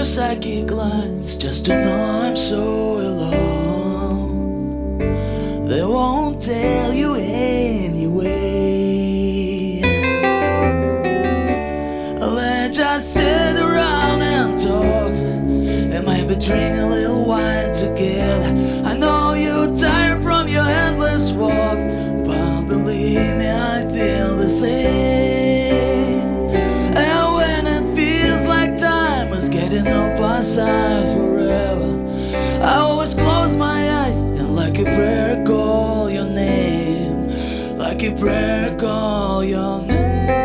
your psychic lines just to know I'm so alone. They won't tell you anyway. Let's just sit around and talk, and maybe drink a little wine together. I know you're tired from your endless walk, but believe me, I feel the same. And when it feels like time is getting up our side forever, I always close my eyes and like a prayer call your name, like a prayer call your name.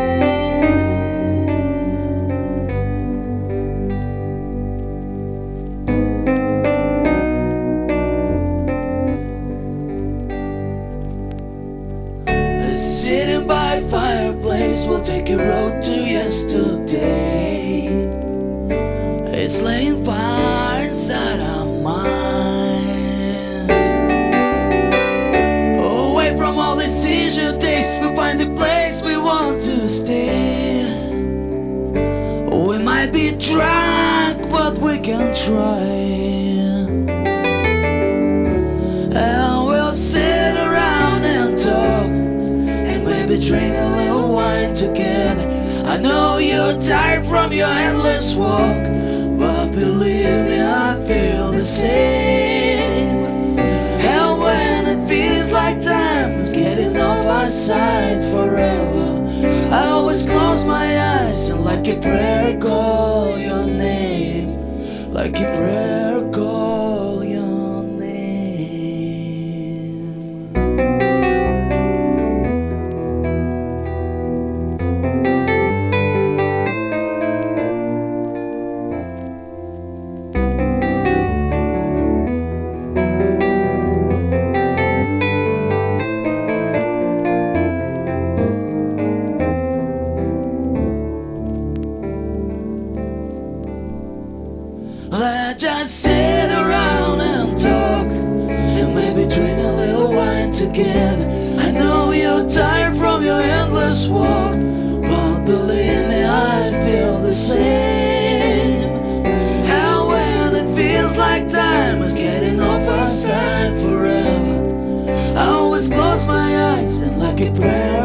Sitting by fireplace, we'll take a road to yesterday. It's laying fire inside our minds. Away from all these seizure days, we'll find a place we want to stay. We might be drunk, but we can try. And we'll sit around and talk, maybe drink a little wine together. I know you're tired from your endless walk, but believe me, I feel the same. And when it feels like time is getting off our side forever, I always close my eyes and like a prayer call your name, like a prayer call your name. Let's just sit around and talk, and maybe drink a little wine together. I know you're tired from your endless walk, but believe me, I feel the same. And when it feels like time is getting off our side forever, I always close my eyes and like a prayer